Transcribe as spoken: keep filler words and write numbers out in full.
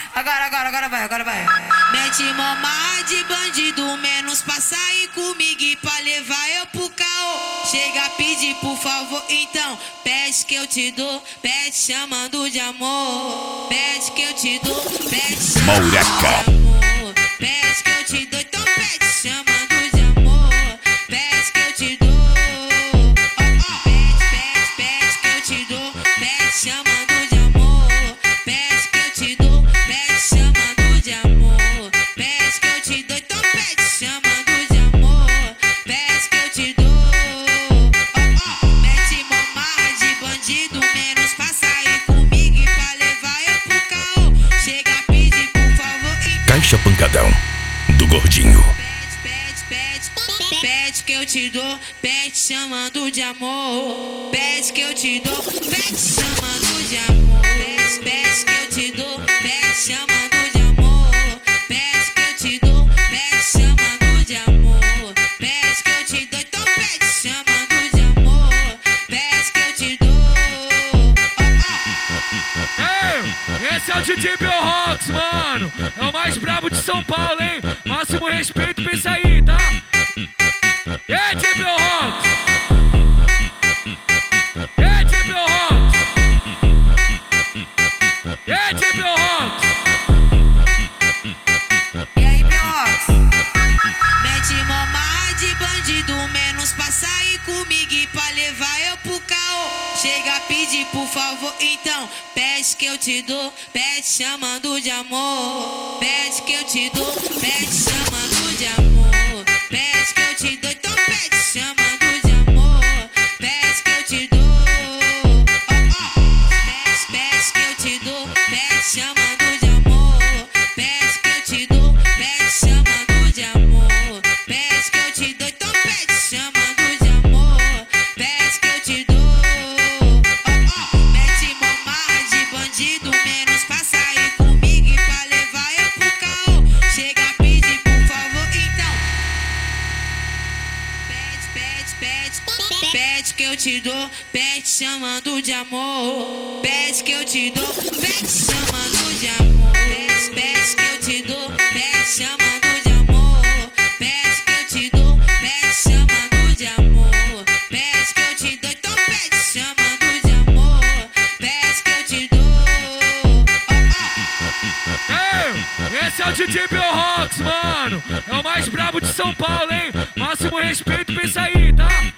Agora, agora, agora vai, agora vai. Mete mamar de bandido, menos pra sair comigo e pra levar eu pro caô. Chega a pedir por favor, então pede que eu te dou, pede chamando de amor. Pede que eu te dou, pede chamando de amor. Pede que eu te dou, então pede chamando de amor. Pede que eu te dou, oh, oh. Pede, pede, pede que eu te dou, pede chamando de amor. Pede que eu te dou, pede chamando de amor. Pede que eu te dou, então pede chamando de amor. Pede que eu te dou, oh, oh. Mete mamar de bandido, menos pra sair comigo e pra levar eu pro caô. Chega a pedir por favor, então Caixa Pancadão do Gordinho. pede, pede, pede, pede que eu te dou, pede chamando de amor. Pede que eu te dou, pede chamando de amor. Pede, pede que eu te dou, pede chamando de amor. Pede que eu te dou, pede chamando de amor. Pede que eu te dou, então pede chamando de amor. Pede que eu te dou, oh, oh. Ei, esse é o D J Belrox, mano. É o mais brabo de São Paulo, hein? Máximo respeito pra isso aí, tá? E aí, D J Belrox? E aí, D J Belrox? E aí, D J Belrox? E aí, Belrox? Mete mamar de bandido, menos pra sair comigo e pra levar eu pro caô. Chega a pedir por favor, então pede que eu te dou, pede chamando de amor. Pede que eu te dou, pede chamando de amor. Pede que eu te dou, então pede chamando de amor. Pede que eu te dou, oh, oh. Pede, pede que eu te dou, pede chamando de amor. Pede que eu te dou, pede chamando de amor. Pede que eu te dou, então pede chamando de amor. Pede que eu te dou, oh, oh. Mete mamar de bandido, menos pra sair comigo e pra levar eu pro caô. Chega a pedir por favor, então pede, pede, pede, pede que eu te dou, pede chamando de amor. Pede que eu te dou, pede chamando de amor. Pede, pede que eu te dou, pede chamando de amor. Pede que eu te dou, pede chamando de amor. Pede que eu te dou, então pede chamando de amor. Pede que eu te dou, oh, oh. Ei, esse é o D J Belrox, mano. É o mais brabo de São Paulo, hein? Máximo respeito pra isso aí, tá?